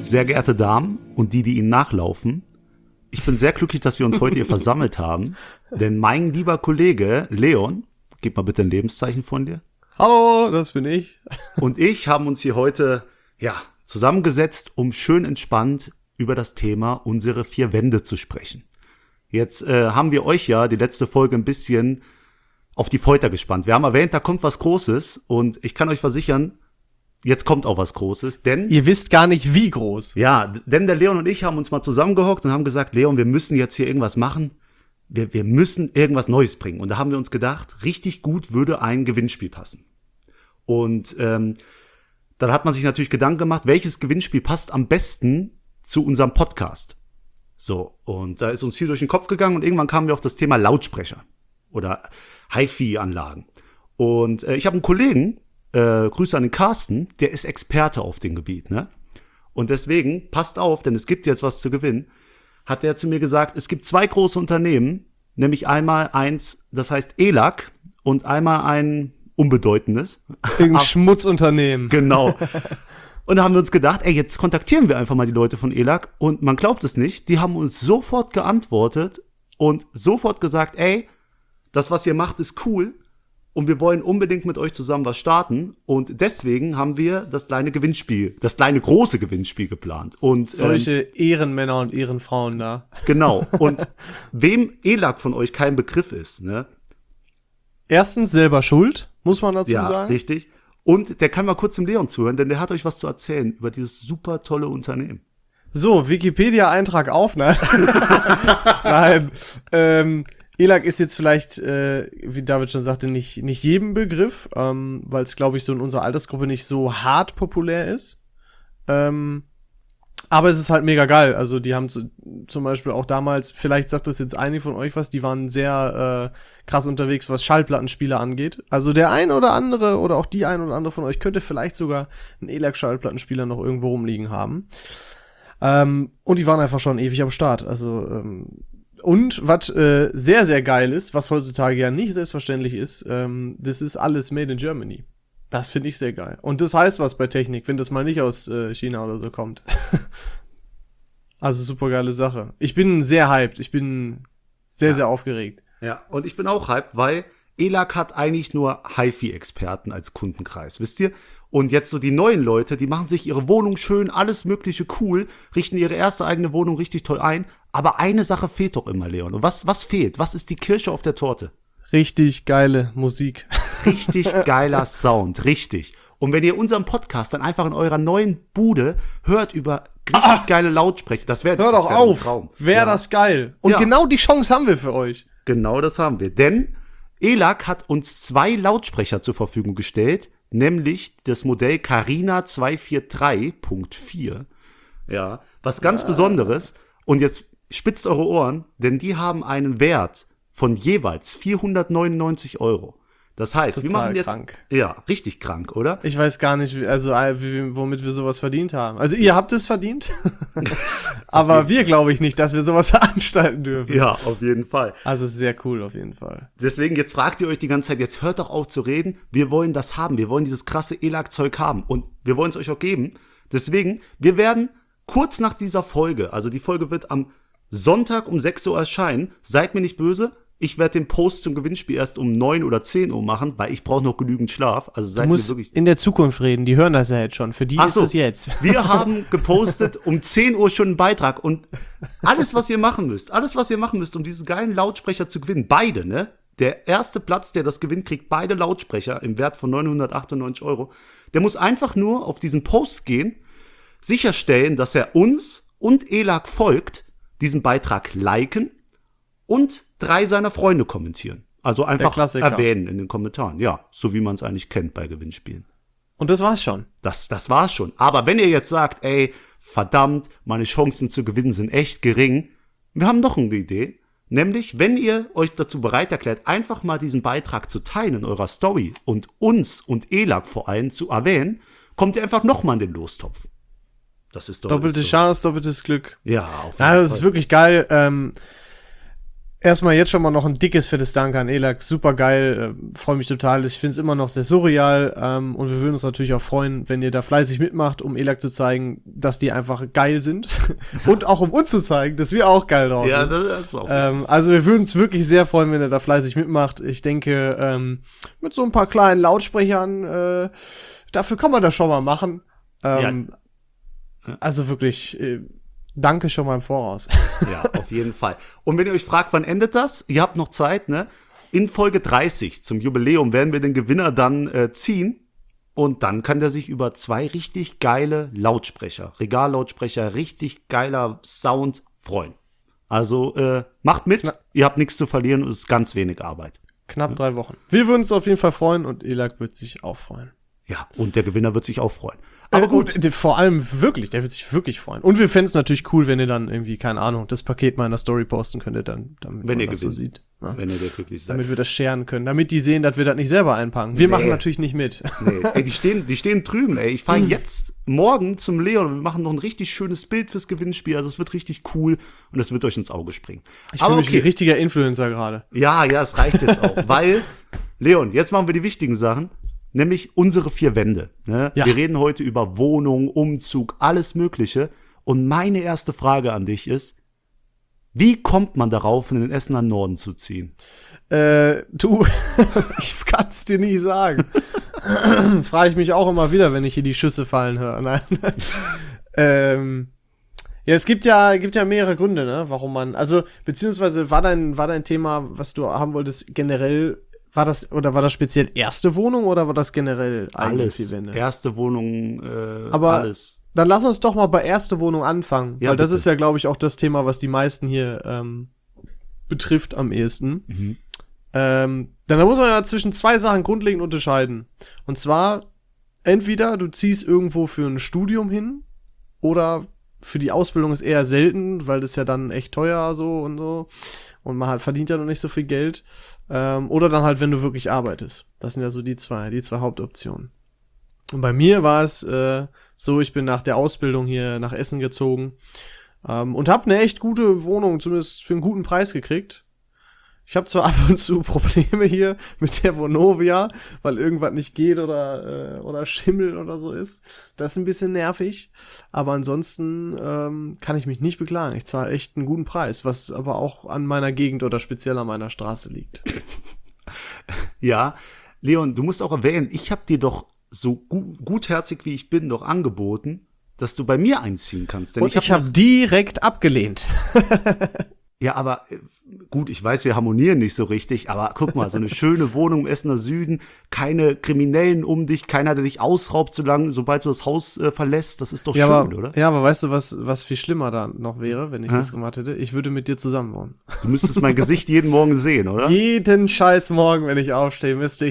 Sehr geehrte Damen und die Ihnen nachlaufen, ich bin sehr glücklich, dass wir uns heute hier versammelt haben, denn mein lieber Kollege Leon, gib mal bitte ein Lebenszeichen von dir. Hallo, das bin ich. Und ich haben uns hier heute, zusammengesetzt, um schön entspannt über das Thema unsere 4 Wände zu sprechen. Jetzt haben wir euch ja die letzte Folge ein bisschen auf die Folter gespannt. Wir haben erwähnt, da kommt was Großes und ich kann euch versichern, jetzt kommt auch was Großes, denn... Ihr wisst gar nicht, wie groß. Ja, denn der Leon und ich haben uns mal zusammengehockt und haben gesagt, Leon, wir müssen jetzt hier irgendwas machen. Wir müssen irgendwas Neues bringen. Und da haben wir uns gedacht, richtig gut würde ein Gewinnspiel passen. Und dann hat man sich natürlich Gedanken gemacht, welches Gewinnspiel passt am besten zu unserem Podcast. So, und da ist uns hier durch den Kopf gegangen und irgendwann kamen wir auf das Thema Lautsprecher oder HiFi-Anlagen. Und ich habe einen Kollegen, Grüße an den Carsten, der ist Experte auf dem Gebiet, ne? Und deswegen, passt auf, denn es gibt jetzt was zu gewinnen, hat er zu mir gesagt, es gibt 2 große Unternehmen, nämlich einmal eins, das heißt ELAC und einmal ein unbedeutendes. Irgendein Schmutzunternehmen. Genau. Und da haben wir uns gedacht, jetzt kontaktieren wir einfach mal die Leute von ELAC und man glaubt es nicht, die haben uns sofort geantwortet und sofort gesagt, das, was ihr macht, ist cool und wir wollen unbedingt mit euch zusammen was starten und deswegen haben wir das kleine große Gewinnspiel geplant. Und solche Ehrenmänner und Ehrenfrauen da. Genau. Und wem ELAC von euch kein Begriff ist, ne? Erstens selber schuld, muss man dazu sagen. Ja, richtig. Und der kann mal kurz dem Leon zuhören, denn der hat euch was zu erzählen über dieses super tolle Unternehmen. So, Wikipedia-Eintrag auf, ne? Nein. ELAC ist jetzt vielleicht, wie David schon sagte, nicht jedem Begriff, weil es, glaube ich, so in unserer Altersgruppe nicht so hart populär ist. Aber es ist halt mega geil. Also die haben zum Beispiel auch damals, vielleicht sagt das jetzt einige von euch was, die waren sehr krass unterwegs, was Schallplattenspieler angeht. Also der ein oder andere oder auch die ein oder andere von euch könnte vielleicht sogar einen ELAC-Schallplattenspieler noch irgendwo rumliegen haben. Und die waren einfach schon ewig am Start. Also und was sehr, sehr geil ist, was heutzutage ja nicht selbstverständlich ist, das ist alles made in Germany. Das finde ich sehr geil. Und das heißt was bei Technik, wenn das mal nicht aus China oder so kommt. Also super geile Sache. Ich bin sehr hyped. Ich bin sehr, sehr aufgeregt. Ja, und ich bin auch hyped, weil ELAC hat eigentlich nur HiFi-Experten als Kundenkreis, wisst ihr? Und jetzt so die neuen Leute, die machen sich ihre Wohnung schön, alles mögliche cool, richten ihre erste eigene Wohnung richtig toll ein. Aber eine Sache fehlt doch immer, Leon. Und was fehlt? Was ist die Kirsche auf der Torte? Richtig geile Musik. Richtig geiler Sound, richtig. Und wenn ihr unseren Podcast dann einfach in eurer neuen Bude hört über richtig geile Lautsprecher, das wäre Hör doch auf, wäre das geil. Und genau die Chance haben wir für euch. Genau das haben wir, denn ELAC hat uns 2 Lautsprecher zur Verfügung gestellt, nämlich das Modell Carina 243.4. Ja, was ganz Besonderes. Und jetzt spitzt eure Ohren, denn die haben einen Wert von jeweils 499 €. Das heißt, total wir machen jetzt krank. Ja, richtig krank, oder? Ich weiß gar nicht, womit wir sowas verdient haben. Also ihr habt es verdient, aber wir glaube ich nicht, dass wir sowas veranstalten dürfen. Ja, auf jeden Fall. Also es ist sehr cool auf jeden Fall. Deswegen, jetzt fragt ihr euch die ganze Zeit, jetzt hört doch auf zu reden. Wir wollen das haben, wir wollen dieses krasse ELAC-Zeug haben und wir wollen es euch auch geben. Deswegen, wir werden kurz nach dieser Folge, also die Folge wird am Sonntag um 6 Uhr erscheinen, seid mir nicht böse, ich werde den Post zum Gewinnspiel erst um 9 oder 10 Uhr machen, weil ich brauche noch genügend Schlaf. Also seid du musst mir wirklich in der Zukunft reden, die hören das ja jetzt schon. Für die ist es jetzt. Wir haben gepostet um 10 Uhr schon einen Beitrag und alles, was ihr machen müsst, um diesen geilen Lautsprecher zu gewinnen, beide, ne? Der erste Platz, der das gewinnt, kriegt beide Lautsprecher im Wert von 998 €. Der muss einfach nur auf diesen Post gehen, sicherstellen, dass er uns und ELAC folgt, diesen Beitrag liken und 3 seiner Freunde kommentieren. Also einfach erwähnen in den Kommentaren. Ja, so wie man es eigentlich kennt bei Gewinnspielen. Und das war's schon. Das war's schon. Aber wenn ihr jetzt sagt, verdammt, meine Chancen zu gewinnen sind echt gering, wir haben noch eine Idee. Nämlich, wenn ihr euch dazu bereit erklärt, einfach mal diesen Beitrag zu teilen in eurer Story und uns und ELAC vor allem zu erwähnen, kommt ihr einfach nochmal in den Lostopf. Das ist doch doppelte Chance, doppeltes Glück. Ja, auf jeden Fall. Das ist wirklich geil. Erstmal jetzt schon mal noch ein dickes, fettes Dank an Elak. Super geil, freue mich total. Ich finde es immer noch sehr surreal und wir würden uns natürlich auch freuen, wenn ihr da fleißig mitmacht, um Elak zu zeigen, dass die einfach geil sind und auch um uns zu zeigen, dass wir auch geil drauf sind. Ja, das ist auch also wir würden uns wirklich sehr freuen, wenn ihr da fleißig mitmacht. Ich denke, mit so ein paar kleinen Lautsprechern, dafür kann man das schon mal machen. Also wirklich, danke schon mal im Voraus. Ja, auf jeden Fall. Und wenn ihr euch fragt, wann endet das? Ihr habt noch Zeit, ne? In Folge 30 zum Jubiläum werden wir den Gewinner dann ziehen. Und dann kann der sich über 2 richtig geile Lautsprecher, Regallautsprecher, richtig geiler Sound freuen. Also macht mit, ihr habt nichts zu verlieren und es ist ganz wenig Arbeit. Knapp 3 Wochen. Wir würden uns auf jeden Fall freuen und Elak wird sich auch freuen. Ja, und der Gewinner wird sich auch freuen. Aber gut. Vor allem wirklich, der wird sich wirklich freuen. Und wir fänden es natürlich cool, wenn ihr dann irgendwie, keine Ahnung, das Paket mal in der Story posten könntet, damit wenn man ihr das gewinnt. so sieht. Ja. Wenn ihr das wirklich seid. Damit wir das scheren können, damit die sehen, dass wir das nicht selber einpacken. Wir machen natürlich nicht mit. Nee, ey, die stehen drüben, ey. Ich fahre jetzt morgen zum Leon und wir machen noch ein richtig schönes Bild fürs Gewinnspiel. Also es wird richtig cool und es wird euch ins Auge springen. Ich fühle mich wie richtiger Influencer gerade. Ja, es reicht jetzt auch. Weil, Leon, jetzt machen wir die wichtigen Sachen. Nämlich unsere 4 Wände. Ne? Ja. Wir reden heute über Wohnung, Umzug, alles Mögliche. Und meine erste Frage an dich ist, wie kommt man darauf, in den Essener Norden zu ziehen? Du, ich kann es dir nicht sagen. Frage ich mich auch immer wieder, wenn ich hier die Schüsse fallen höre. Nein. Ja, es gibt ja mehrere Gründe, ne, warum man, also, beziehungsweise war dein Thema, was du haben wolltest, generell, war das speziell erste Wohnung oder war das generell Alles. 4 Wände? Erste Wohnung, Aber alles. Dann lass uns doch mal bei erste Wohnung anfangen, Ja, weil das bitte. ist ja, glaube ich, auch das Thema, was die meisten hier betrifft am ehesten. Dann muss man ja zwischen 2 Sachen grundlegend unterscheiden. Und zwar, entweder du ziehst irgendwo für ein Studium hin oder für die Ausbildung ist eher selten, weil das ja dann echt teuer so und man halt verdient ja noch nicht so viel Geld. Oder dann halt, wenn du wirklich arbeitest. Das sind ja so die zwei Hauptoptionen. Und bei mir war es so, ich bin nach der Ausbildung hier nach Essen gezogen und habe eine echt gute Wohnung, zumindest für einen guten Preis gekriegt. Ich habe zwar ab und zu Probleme hier mit der Vonovia, weil irgendwas nicht geht oder Schimmel oder so ist. Das ist ein bisschen nervig. Aber ansonsten kann ich mich nicht beklagen. Ich zahle echt einen guten Preis, was aber auch an meiner Gegend oder speziell an meiner Straße liegt. Ja, Leon, du musst auch erwähnen, ich habe dir doch so gutherzig wie ich bin doch angeboten, dass du bei mir einziehen kannst. Denn Und ich habe direkt abgelehnt. Ja, aber gut, ich weiß, wir harmonieren nicht so richtig, aber guck mal, so eine schöne Wohnung im Essener Süden, keine Kriminellen um dich, keiner, der dich ausraubt, sobald du das Haus verlässt, das ist doch schön, oder? Ja, aber weißt du, was viel schlimmer da noch wäre, wenn ich das gemacht hätte? Ich würde mit dir zusammen wohnen. Du müsstest mein Gesicht jeden Morgen sehen, oder? Jeden scheiß Morgen, wenn ich aufstehe, müsste ich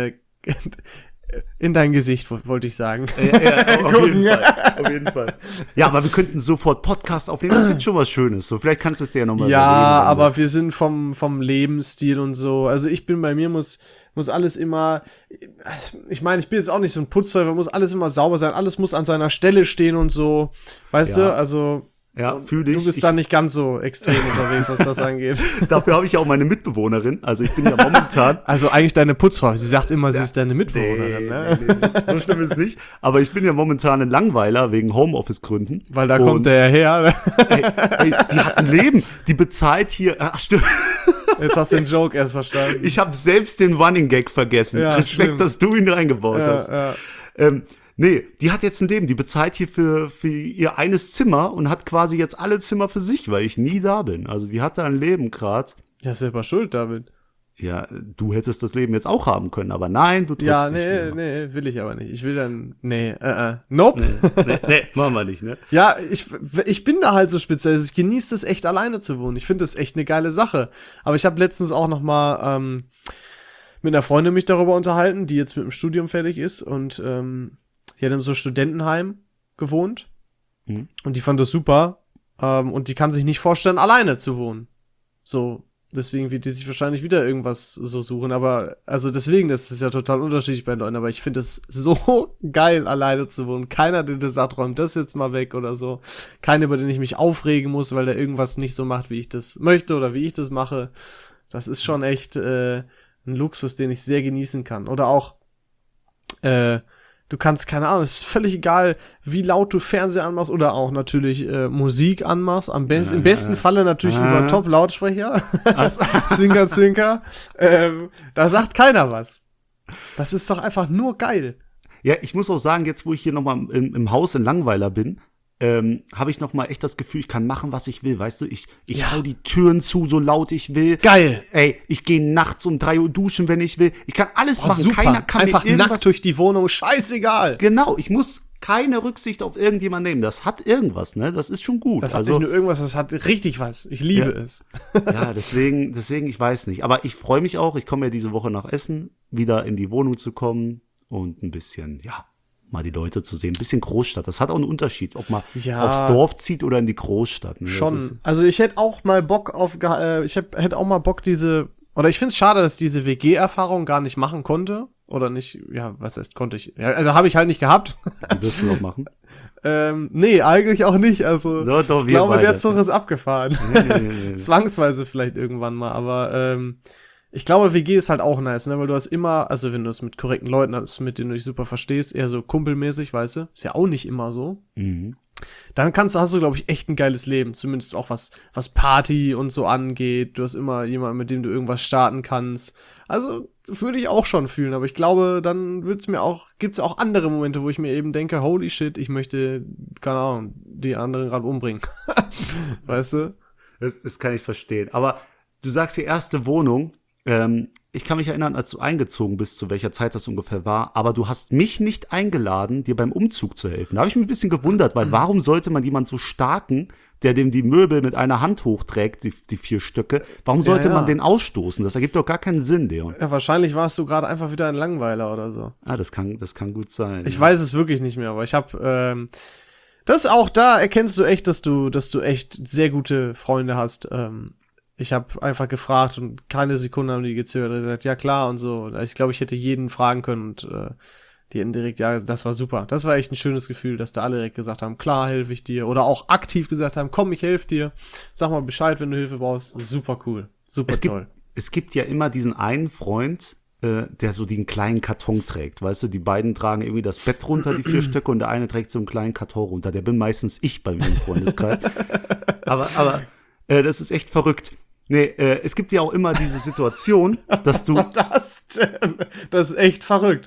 in dein Gesicht, wollte ich sagen. Ja, auf jeden Fall. Ja, aber wir könnten sofort Podcast aufnehmen, das ist schon was Schönes. So, vielleicht kannst du es dir ja nochmal Ja, überlegen. aber wir sind vom Lebensstil und so. Also bei mir muss alles immer, ich meine, ich bin jetzt auch nicht so ein Putzteufel, muss alles immer sauber sein, alles muss an seiner Stelle stehen und so. Weißt du, also. Ja, fühl dich. Du bist da nicht ganz so extrem unterwegs, was das angeht. Dafür habe ich ja auch meine Mitbewohnerin. Also ich bin ja momentan. Also eigentlich deine Putzfrau. Sie sagt immer, sie ist deine Mitbewohnerin. Ne? Nee, so schlimm ist nicht. Aber ich bin ja momentan ein Langweiler wegen Homeoffice-Gründen. Weil da kommt der her. Ey, die hat ein Leben. Die bezahlt hier. Ach, stimmt. Jetzt hast du den Joke erst verstanden. Ich habe selbst den Running Gag vergessen. Ja, Respekt, stimmt. dass du ihn reingebaut hast. Ja. Nee, die hat jetzt ein Leben. Die bezahlt hier für ihr eines Zimmer und hat quasi jetzt alle Zimmer für sich, weil ich nie da bin. Also die hat da ein Leben gerade. Ja, ist selber schuld, David. Ja, du hättest das Leben jetzt auch haben können, aber nein, du drückst Ja, nicht mehr. nee, will ich aber nicht. Ich will dann, nope. Nee, machen wir nicht, ne? Ja, ich bin da halt so speziell. Ich genieße es echt, alleine zu wohnen. Ich finde das echt eine geile Sache. Aber ich habe letztens auch noch mal mit einer Freundin mich darüber unterhalten, die jetzt mit dem Studium fertig ist und die hat in so einem Studentenheim gewohnt und die fand das super und die kann sich nicht vorstellen, alleine zu wohnen. So, Deswegen wird die sich wahrscheinlich wieder irgendwas so suchen. Aber, also deswegen, das ist ja total unterschiedlich bei den Leuten. Aber ich finde es so geil, alleine zu wohnen. Keiner, der dir sagt, räum das jetzt mal weg oder so. Keiner, über den ich mich aufregen muss, weil der irgendwas nicht so macht, wie ich das möchte oder wie ich das mache. Das ist schon echt ein Luxus, den ich sehr genießen kann. Oder auch, du kannst, keine Ahnung, es ist völlig egal, wie laut du Fernseher anmachst oder auch natürlich Musik anmachst. Im besten Falle natürlich über Top-Lautsprecher. Zwinker, zwinker. Da sagt keiner was. Das ist doch einfach nur geil. Ja, ich muss auch sagen, jetzt wo ich hier nochmal im Haus in Langweiler bin, habe ich nochmal echt das Gefühl, ich kann machen, was ich will, weißt du? Ich hau die Türen zu, so laut ich will. Geil. Ey, ich gehe nachts um 3 Uhr duschen, wenn ich will. Ich kann alles machen. Super. Keiner kann einfach mir irgendwas nackt durch die Wohnung, scheißegal. Genau, ich muss keine Rücksicht auf irgendjemanden nehmen. Das hat irgendwas, ne? Das ist schon gut. Das hat nicht nur irgendwas, das hat richtig was. Ich liebe es. Ja, deswegen, ich weiß nicht. Aber ich freue mich auch, ich komme ja diese Woche nach Essen, wieder in die Wohnung zu kommen und ein bisschen, mal die Leute zu sehen. Ein bisschen Großstadt. Das hat auch einen Unterschied, ob man aufs Dorf zieht oder in die Großstadt. Ne? Schon. Also ich hätte auch mal Bock auf, hätte auch mal Bock oder ich find's schade, dass diese WG-Erfahrung gar nicht machen konnte. Oder nicht, was heißt konnte ich? Ja, also habe ich halt nicht gehabt. Die wirst du noch machen? Nee, eigentlich auch nicht. Also doch, ich glaube, beide. der Zug ist abgefahren. Nee. Zwangsweise vielleicht irgendwann mal, aber ich glaube, WG ist halt auch nice, ne, weil du hast immer, also wenn du es mit korrekten Leuten hast, mit denen du dich super verstehst, eher so kumpelmäßig, weißt du, ist ja auch nicht immer so. Mhm. Dann hast du, glaube ich, echt ein geiles Leben, zumindest auch was Party und so angeht. Du hast immer jemanden, mit dem du irgendwas starten kannst. Also, würde ich auch schon fühlen, aber ich glaube, dann gibt's auch andere Momente, wo ich mir eben denke, holy shit, ich möchte, keine Ahnung, die anderen gerade umbringen. Weißt du? Das kann ich verstehen. Aber du sagst die erste Wohnung, ich kann mich erinnern, als du eingezogen bist, zu welcher Zeit das ungefähr war, aber du hast mich nicht eingeladen, dir beim Umzug zu helfen. Da habe ich mich ein bisschen gewundert, weil warum sollte man jemanden so starken, der dem die Möbel mit einer Hand hochträgt, die 4 Stücke, warum sollte man den ausstoßen? Das ergibt doch gar keinen Sinn, Leon. Ja, wahrscheinlich warst du gerade einfach wieder ein Langweiler oder so. Ah, das kann gut sein. Ich weiß es wirklich nicht mehr, aber ich habe das auch da erkennst du echt, dass du echt sehr gute Freunde hast. Ich habe einfach gefragt und keine Sekunde haben die gezögert. Die gesagt, ja klar und so. Ich glaube, ich hätte jeden fragen können und die hätten direkt, ja, das war super. Das war echt ein schönes Gefühl, dass da alle direkt gesagt haben, klar, helfe ich dir. Oder auch aktiv gesagt haben, komm, ich helfe dir. Sag mal Bescheid, wenn du Hilfe brauchst. Super cool, super toll. Es gibt ja immer diesen einen Freund, der so den kleinen Karton trägt. Weißt du, die beiden tragen irgendwie das Bett runter, die 4 Stücke, und der eine trägt so einen kleinen Karton runter. Der bin meistens ich bei mir im Freundeskreis. aber das ist echt verrückt. Nee, es gibt ja auch immer diese Situation, dass du. Was war das denn? Das ist echt verrückt.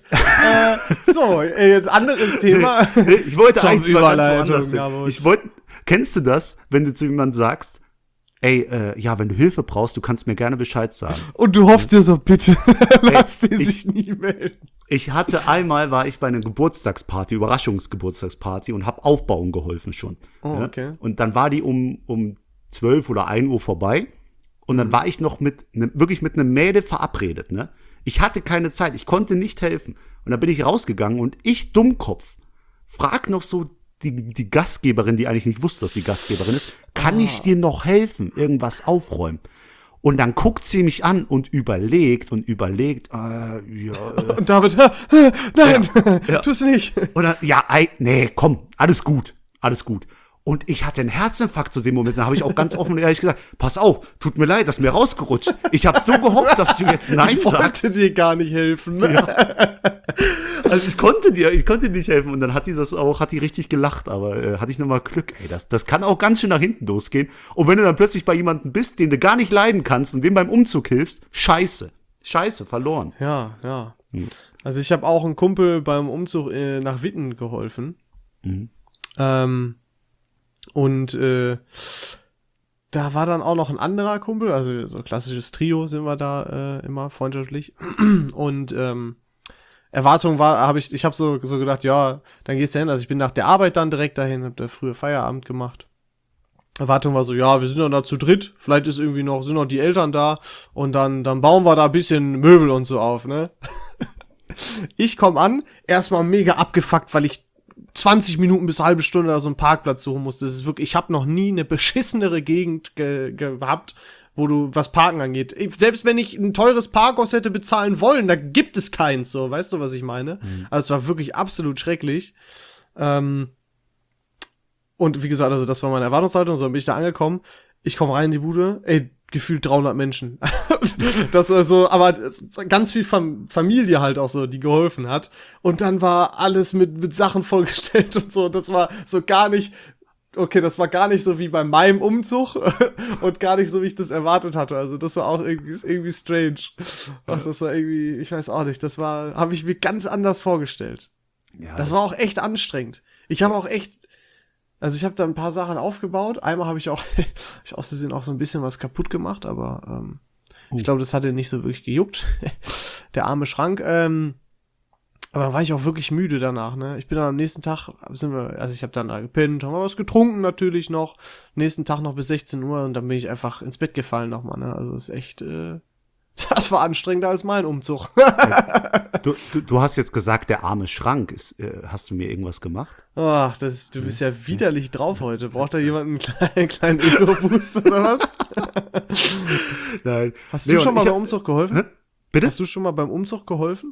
Jetzt anderes Thema. Ich wollte eigentlich mal ganz woanders hin. Kennst du das, wenn du zu jemandem sagst, ey, wenn du Hilfe brauchst, du kannst mir gerne Bescheid sagen. Und du hoffst dir so, bitte, lass sie sich nie melden. War ich bei einer Geburtstagsparty, Überraschungsgeburtstagsparty, und hab aufbauen geholfen schon. Oh, okay. Und dann war die um 12 oder 1 Uhr vorbei. Und dann war ich noch wirklich mit einem Mädel verabredet, ne? Ich hatte keine Zeit, ich konnte nicht helfen. Und dann bin ich rausgegangen und ich, Dummkopf, frag noch so die Gastgeberin, die eigentlich nicht wusste, dass sie Gastgeberin ist, kann ich dir noch helfen, irgendwas aufräumen? Und dann guckt sie mich an und überlegt, und David, nein, tu's nicht. Oder, nee, komm, alles gut. Und ich hatte einen Herzinfarkt zu dem Moment. Da habe ich auch ganz offen und ehrlich gesagt, pass auf, tut mir leid, das ist mir rausgerutscht. Ich habe so gehofft, dass du jetzt Nein sagst. Ich wollte dir gar nicht helfen. Ja. Also ich konnte dir nicht helfen. Und dann hat die richtig gelacht. Aber hatte ich nochmal Glück. Ey, das kann auch ganz schön nach hinten losgehen. Und wenn du dann plötzlich bei jemandem bist, den du gar nicht leiden kannst und dem beim Umzug hilfst, scheiße, verloren. Ja. Also ich habe auch einen Kumpel beim Umzug nach Witten geholfen. Mhm. Und da war dann auch noch ein anderer Kumpel, also so ein klassisches Trio sind wir da immer freundschaftlich. Und Erwartung war, ich habe so gedacht, ja, dann gehst du hin. Also ich bin nach der Arbeit dann direkt dahin, hab da früher Feierabend gemacht. Erwartung war so, ja, wir sind dann da zu dritt, vielleicht sind noch die Eltern da und dann bauen wir da ein bisschen Möbel und so auf, ne? Ich komm an, erstmal mega abgefuckt, weil ich 20 Minuten bis eine halbe Stunde da so einen Parkplatz suchen musste. Das ist wirklich, ich habe noch nie eine beschissenere Gegend gehabt, wo du, was Parken angeht. Selbst wenn ich ein teures Parkhaus hätte bezahlen wollen, da gibt es keins so, weißt du, was ich meine? Also es war wirklich absolut schrecklich. Und wie gesagt, also das war meine Erwartungshaltung, so bin ich da angekommen. Ich komme rein in die Bude, gefühlt 300 Menschen. Das war so, aber ganz viel Familie halt auch so, die geholfen hat. Und dann war alles mit Sachen vollgestellt und so. Das war so gar nicht, okay, das war gar nicht so wie bei meinem Umzug und gar nicht so, wie ich das erwartet hatte. Also das war auch irgendwie strange. Ach, das war irgendwie, ich weiß auch nicht, habe ich mir ganz anders vorgestellt. Ja, Das war auch echt anstrengend. Ich habe da ein paar Sachen aufgebaut. Einmal habe ich aus Versehen auch so ein bisschen was kaputt gemacht, aber ich glaube, das hatte nicht so wirklich gejuckt. Der arme Schrank. Aber dann war ich auch wirklich müde danach, ne? Ich bin dann am nächsten Tag, ich habe dann da gepennt, haben wir was getrunken natürlich noch. Nächsten Tag noch bis 16 Uhr und dann bin ich einfach ins Bett gefallen nochmal, ne? Also das ist echt, das war anstrengender als mein Umzug. Du hast jetzt gesagt, der arme Schrank. Hast du mir irgendwas gemacht? Ach, du bist ja widerlich drauf heute. Braucht da jemand einen kleinen Ego-Boost oder was? Nein. Hast du schon mal beim Umzug geholfen? Bitte? Hast du schon mal beim Umzug geholfen?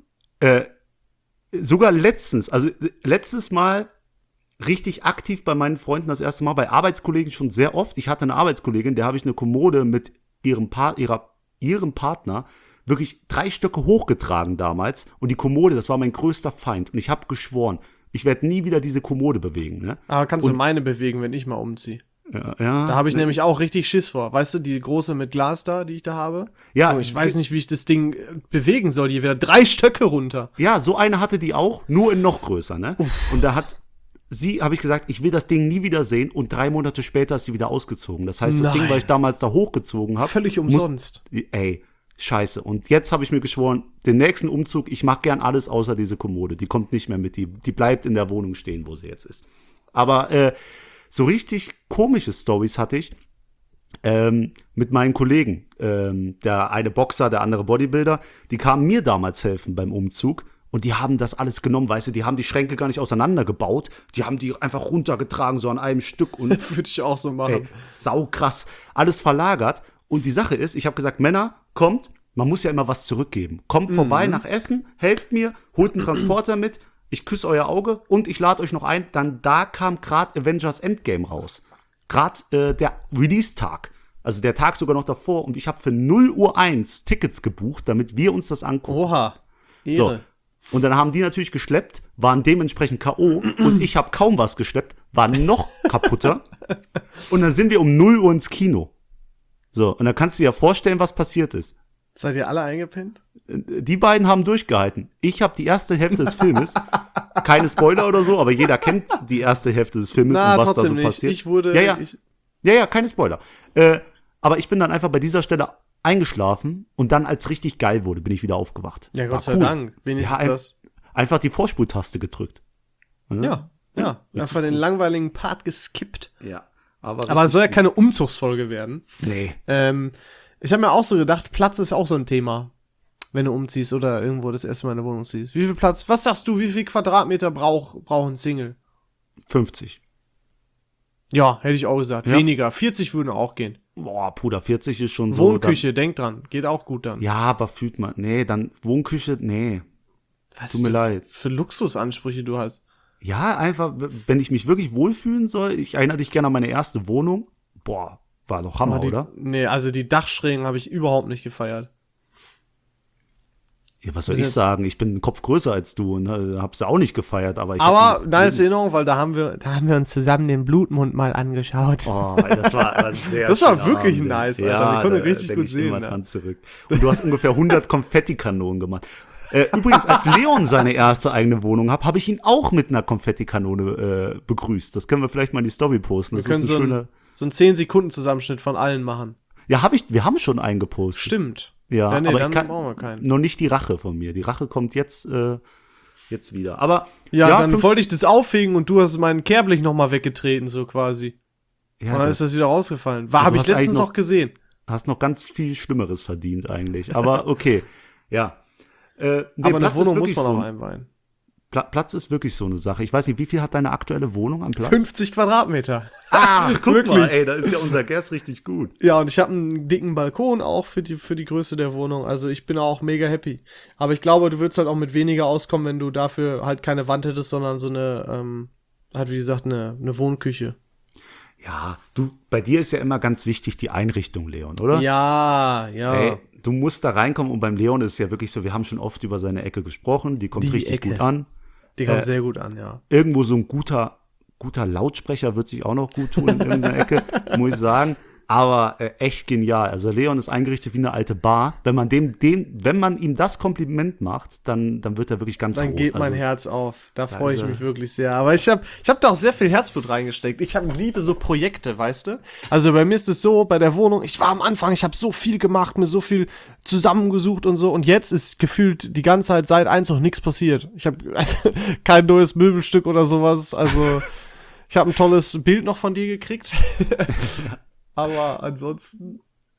Sogar letztens Mal richtig aktiv bei meinen Freunden das erste Mal, bei Arbeitskollegen schon sehr oft. Ich hatte eine Arbeitskollegin, der habe ich eine Kommode mit ihrem Partner wirklich 3 Stöcke hochgetragen damals. Und die Kommode, das war mein größter Feind. Und ich habe geschworen, ich werde nie wieder diese Kommode bewegen. Ne? Aber kannst du meine bewegen, wenn ich mal umziehe? Ja, da habe ich nämlich auch richtig Schiss vor. Weißt du, die große mit Glas da, die ich da habe? Ja. Oh, ich weiß nicht, wie ich das Ding bewegen soll. Hier wieder 3 Stöcke runter. Ja, so eine hatte die auch, nur in noch größer. Ne? Und da habe ich gesagt, ich will das Ding nie wieder sehen. Und 3 Monate später ist sie wieder ausgezogen. Das heißt, das Ding, weil ich damals da hochgezogen habe. Völlig umsonst. Scheiße. Und jetzt habe ich mir geschworen, den nächsten Umzug, ich mache gern alles außer diese Kommode. Die kommt nicht mehr mit. Die bleibt in der Wohnung stehen, wo sie jetzt ist. Aber so richtig komische Storys hatte ich mit meinen Kollegen. Der eine Boxer, der andere Bodybuilder. Die kamen mir damals helfen beim Umzug. Und die haben das alles genommen, weißt du, die haben die Schränke gar nicht auseinandergebaut. Die haben die einfach runtergetragen, so an einem Stück. Und würde ich auch so machen. Saukrass. Alles verlagert. Und die Sache ist, ich habe gesagt, Männer, kommt, man muss ja immer was zurückgeben. Kommt vorbei nach Essen, helft mir, holt einen Transporter mit, ich küsse euer Auge und ich lade euch noch ein. Dann da kam gerade Avengers Endgame raus. Gerade der Release-Tag. Also der Tag sogar noch davor. Und ich habe für 0:01 Tickets gebucht, damit wir uns das angucken. Oha. Ehre. So. Und dann haben die natürlich geschleppt, waren dementsprechend K.O. und ich habe kaum was geschleppt, war noch kaputter. Und dann sind wir um 0 Uhr ins Kino. So, und dann kannst du dir ja vorstellen, was passiert ist. Seid ihr alle eingepennt? Die beiden haben durchgehalten. Ich habe die erste Hälfte des Filmes, keine Spoiler oder so, aber jeder kennt die erste Hälfte des Filmes und was da so nicht. passiert. Ich wurde, Ja, keine Spoiler. Aber ich bin dann einfach bei dieser Stelle eingeschlafen und dann, als richtig geil wurde, bin ich wieder aufgewacht. Ja, Gott sei Dank. Wenigstens das. Einfach die Vorspultaste gedrückt. Ja. Einfach den langweiligen Part geskippt. Ja. Aber es soll ja keine Umzugsfolge werden. Nee. Ich habe mir auch so gedacht, Platz ist auch so ein Thema, wenn du umziehst oder irgendwo das erste Mal in eine Wohnung ziehst. Wie viel Platz, was sagst du, wie viel Quadratmeter braucht ein Single? 50. Ja, hätte ich auch gesagt. Ja. Weniger. 40 würden auch gehen. Boah, Bruder, 40 ist schon so. Wohnküche, denk dran. Geht auch gut dann. Ja, aber fühlt man. Nee, dann Wohnküche, nee. Was Tut mir leid. Für Luxusansprüche du hast. Ja, einfach, wenn ich mich wirklich wohlfühlen soll, ich erinnere dich gerne an meine erste Wohnung. Boah, war doch Hammer, oder? Nee, also die Dachschrägen habe ich überhaupt nicht gefeiert. Ja, was soll ich sagen? Ich bin einen Kopf größer als du und hab's ja auch nicht gefeiert, aber nice Erinnerung, weil da haben wir uns zusammen den Blutmond mal angeschaut. Oh, das war sehr Das war wirklich Abend. nice, Alter. Ja, wir konnten richtig gut sehen. Immer dran zurück. Und du hast ungefähr 100 Konfettikanonen gemacht. Übrigens, als Leon seine erste eigene Wohnung habe ich ihn auch mit einer Konfettikanone begrüßt. Das können wir vielleicht mal in die Story posten. Das wir können ist so einen 10-Sekunden-Zusammenschnitt von allen machen. Ja, wir haben schon einen gepostet. Stimmt. Ja, nee, aber dann brauchen wir keinen. Noch nicht die Rache von mir. Die Rache kommt jetzt wieder. Aber dann wollte ich das aufhegen und du hast meinen Kerblich nochmal weggetreten, so quasi. Ja, und dann ist das wieder rausgefallen. Habe ich letztens noch gesehen. Hast noch ganz viel Schlimmeres verdient eigentlich. Aber okay, ja. Aber eine Wohnung muss man auch einweihen. Platz ist wirklich so eine Sache. Ich weiß nicht, wie viel hat deine aktuelle Wohnung an Platz? 50 Quadratmeter. Guck Wirklich? mal, ey, da ist ja unser Guest richtig gut. Ja, und ich habe einen dicken Balkon auch für die Größe der Wohnung. Also ich bin auch mega happy. Aber ich glaube, du würdest halt auch mit weniger auskommen, wenn du dafür halt keine Wand hättest, sondern so eine, halt wie gesagt, eine Wohnküche. Ja, bei dir ist ja immer ganz wichtig die Einrichtung, Leon, oder? Ja. Ey, du musst da reinkommen und beim Leon ist es ja wirklich so, wir haben schon oft über seine Ecke gesprochen, die kommt richtig gut an. Die kommt sehr gut an, ja. Irgendwo so ein guter Lautsprecher wird sich auch noch gut tun in irgendeiner Ecke, muss ich sagen. Aber echt genial. Also Leon ist eingerichtet wie eine alte Bar. Wenn man wenn man ihm das Kompliment macht, dann wird er wirklich ganz Dann rot. geht mein Herz auf. Da freue ich mich wirklich sehr. Aber ich hab da auch sehr viel Herzblut reingesteckt. Ich liebe so Projekte, weißt du? Also bei mir ist es so, bei der Wohnung, ich war am Anfang, ich habe so viel gemacht, mir so viel zusammengesucht und so. Und jetzt ist gefühlt die ganze Zeit seit Einzug nichts passiert. Ich habe kein neues Möbelstück oder sowas. Also ich habe ein tolles Bild noch von dir gekriegt. Aber ansonsten.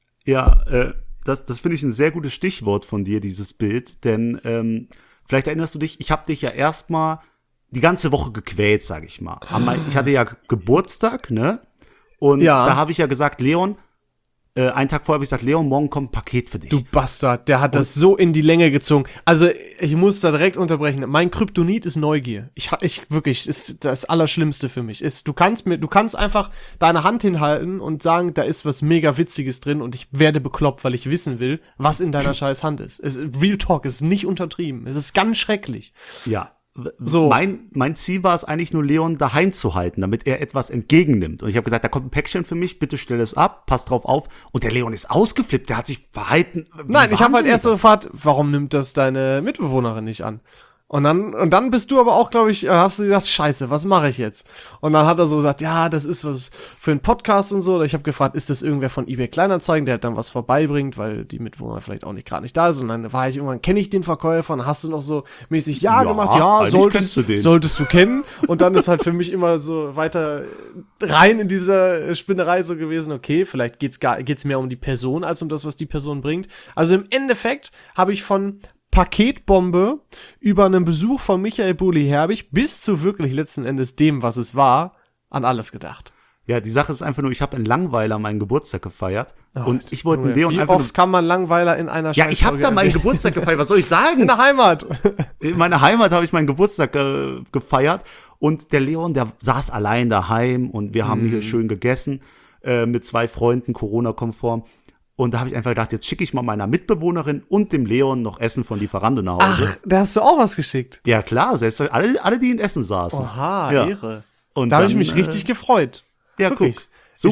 Ja, das finde ich ein sehr gutes Stichwort von dir, dieses Bild. Denn vielleicht erinnerst du dich, ich habe dich ja erstmal die ganze Woche gequält, sag ich mal. Ich hatte ja Geburtstag, ne? Und da habe ich ja gesagt, Leon, einen Tag vorher habe ich gesagt, Leon, morgen kommt ein Paket für dich. Du Bastard, der hat das so in die Länge gezogen. Also, ich muss da direkt unterbrechen. Mein Kryptonit ist Neugier. Ich wirklich, ist das Allerschlimmste für mich. Du kannst einfach deine Hand hinhalten und sagen, da ist was mega Witziges drin und ich werde bekloppt, weil ich wissen will, was in deiner scheiß Hand ist. Real Talk, ist nicht untertrieben. Es ist ganz schrecklich. Ja. So. Mein Ziel war es eigentlich nur, Leon daheim zu halten, damit er etwas entgegennimmt. Und ich habe gesagt, da kommt ein Päckchen für mich, bitte stell es ab, pass drauf auf. Und der Leon ist ausgeflippt, der hat sich verhalten. Nein, ich habe halt erst so gefragt, warum nimmt das deine Mitbewohnerin nicht an? Und dann bist du aber auch, glaube ich, hast du gedacht, scheiße, was mache ich jetzt? Und dann hat er so gesagt, ja, das ist was für einen Podcast und so. Und ich habe gefragt, ist das irgendwer von eBay Kleinanzeigen, der halt dann was vorbeibringt, weil die Mitbewohner vielleicht auch nicht gerade nicht da ist. Und dann war ich irgendwann, kenne ich den Verkäufer? Und hast du noch so mäßig gemacht? Ja, solltest du kennen. Und dann ist halt für mich immer so weiter rein in dieser Spinnerei so gewesen, okay, vielleicht geht's mehr um die Person als um das, was die Person bringt. Also im Endeffekt habe ich von Paketbombe über einen Besuch von Michael Bulli-Herbig bis zu wirklich letzten Endes dem, was es war, an alles gedacht. Ja, die Sache ist einfach nur, ich habe in Langweiler meinen Geburtstag gefeiert und ich wollte Junge, Leon wie einfach oft kann man Langweiler in einer Ja, ich habe da meinen Geburtstag gefeiert, was soll ich sagen? In der Heimat. In meiner Heimat habe ich meinen Geburtstag gefeiert und der Leon, der saß allein daheim und wir haben hier schön gegessen mit 2 Freunden, Corona-konform. Und da habe ich einfach gedacht, jetzt schicke ich mal meiner Mitbewohnerin und dem Leon noch Essen von Lieferando nach Hause. Ach, da hast du auch was geschickt. Ja klar, selbst alle, die in Essen saßen. Oha, ja. Ehre. Und da habe ich mich richtig gefreut. Ja, wirklich. Guck. So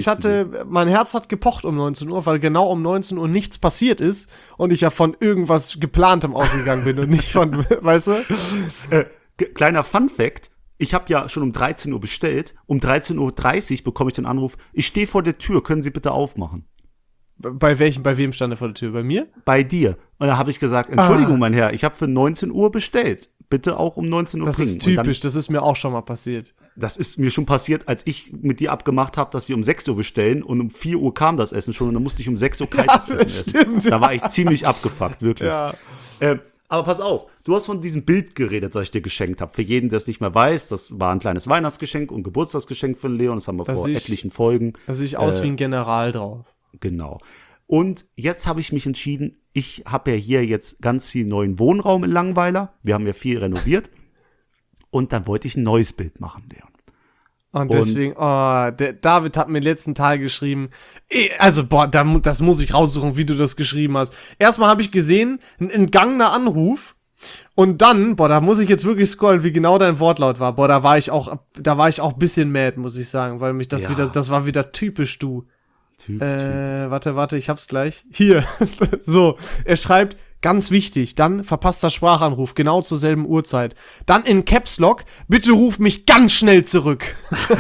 Mein Herz hat gepocht um 19 Uhr, weil genau um 19 Uhr nichts passiert ist und ich ja von irgendwas Geplantem ausgegangen bin und nicht von, weißt du? Kleiner Fun-Fact. Ich habe ja schon um 13 Uhr bestellt. Um 13:30 Uhr bekomme ich den Anruf, ich stehe vor der Tür, können Sie bitte aufmachen? Bei wem stand er vor der Tür? Bei mir? Bei dir. Und da habe ich gesagt, Entschuldigung, mein Herr, ich habe für 19 Uhr bestellt. Bitte auch um 19 Uhr das bringen. Das ist typisch, das ist mir auch schon mal passiert. Das ist mir schon passiert, als ich mit dir abgemacht habe, dass wir um 6 Uhr bestellen und um 4 Uhr kam das Essen schon und dann musste ich um 6 Uhr kaltes Essen essen. Da war ich ziemlich abgefuckt, wirklich. Ja. Aber pass auf, du hast von diesem Bild geredet, das ich dir geschenkt habe. Für jeden, der es nicht mehr weiß, das war ein kleines Weihnachtsgeschenk und Geburtstagsgeschenk für Leon. Das haben wir vor etlichen Folgen. Da sehe ich aus wie ein General drauf. Genau. Und jetzt habe ich mich entschieden, ich habe ja hier jetzt ganz viel neuen Wohnraum in Langweiler. Wir haben ja viel renoviert. Und dann wollte ich ein neues Bild machen, Leon. Und deswegen, der David hat mir letzten Tag geschrieben, das muss ich raussuchen, wie du das geschrieben hast. Erstmal habe ich gesehen, ein entgangener Anruf. Und dann, da muss ich jetzt wirklich scrollen, wie genau dein Wortlaut war. Da war ich auch ein bisschen mad, muss ich sagen, weil mich das war wieder typisch du. Warte, ich hab's gleich. Hier. So, er schreibt, ganz wichtig, dann verpasster Sprachanruf, genau zur selben Uhrzeit. Dann in Caps Lock, bitte ruf mich ganz schnell zurück.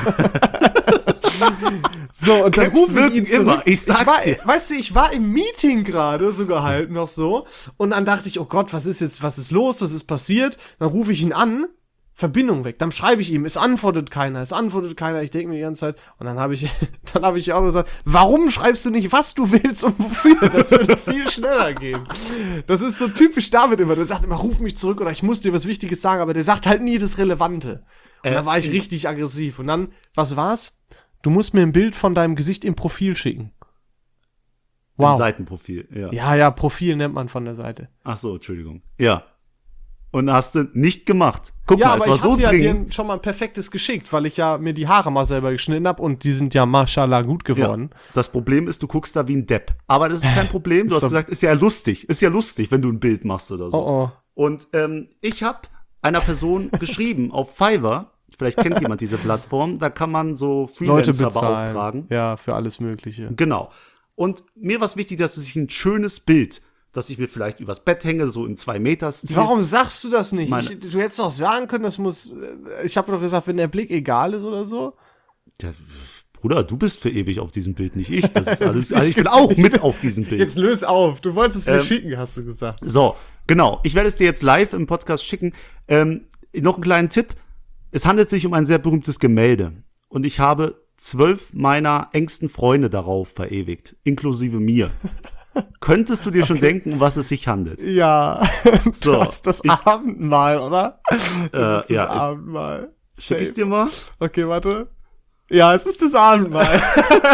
So, und dann rufen wir ihn zurück. Immer. Ich dir. Weißt du, ich war im Meeting gerade, sogar halt noch so. Und dann dachte ich, oh Gott, was ist los? Was ist passiert? Dann rufe ich ihn an. Verbindung weg. Dann schreibe ich ihm, es antwortet keiner. Ich denke mir die ganze Zeit, und dann habe ich auch gesagt, warum schreibst du nicht, was du willst und wofür? Das würde viel schneller gehen. Das ist so typisch David immer. Der sagt immer, ruf mich zurück oder ich muss dir was Wichtiges sagen, aber der sagt halt nie das Relevante. Und dann war ich richtig aggressiv. Und dann, was war's? Du musst mir ein Bild von deinem Gesicht im Profil schicken. Wow. Im Seitenprofil, ja. Ja, Profil nennt man von der Seite. Ach so, Entschuldigung. Ja. Und hast du nicht gemacht. Guck mal, es war so dringend. Ja, aber ich hatte dir schon mal ein perfektes geschickt, weil ich ja mir die Haare mal selber geschnitten habe und die sind ja mashallah gut geworden. Ja, das Problem ist, du guckst da wie ein Depp. Aber das ist kein Problem. Du hast gesagt, ist ja lustig, wenn du ein Bild machst oder so. Oh. Und ich habe einer Person geschrieben auf Fiverr, vielleicht kennt jemand diese Plattform, da kann man so Freelancer beauftragen. Ja, für alles Mögliche. Genau. Und mir war es wichtig, dass ich ein schönes Bild, dass ich mir vielleicht übers Bett hänge, so in 2 Meter Stil. Warum sagst du das nicht? Du hättest doch sagen können, das muss, ich habe doch gesagt, wenn der Blick egal ist oder so. Ja, Bruder, du bist für ewig auf diesem Bild, nicht ich. Das ist alles, ich bin auch mit auf diesem Bild. Jetzt löse auf, du wolltest es mir schicken, hast du gesagt. So, genau. Ich werde es dir jetzt live im Podcast schicken. Noch einen kleinen Tipp. Es handelt sich um ein sehr berühmtes Gemälde. Und ich habe 12 meiner engsten Freunde darauf verewigt, inklusive mir. Könntest du dir schon denken, um was es sich handelt? Ja, das Abendmahl, oder? Das ist das Abendmahl. Schick ich dir mal? Okay, warte. Ja, es ist das Abendmahl.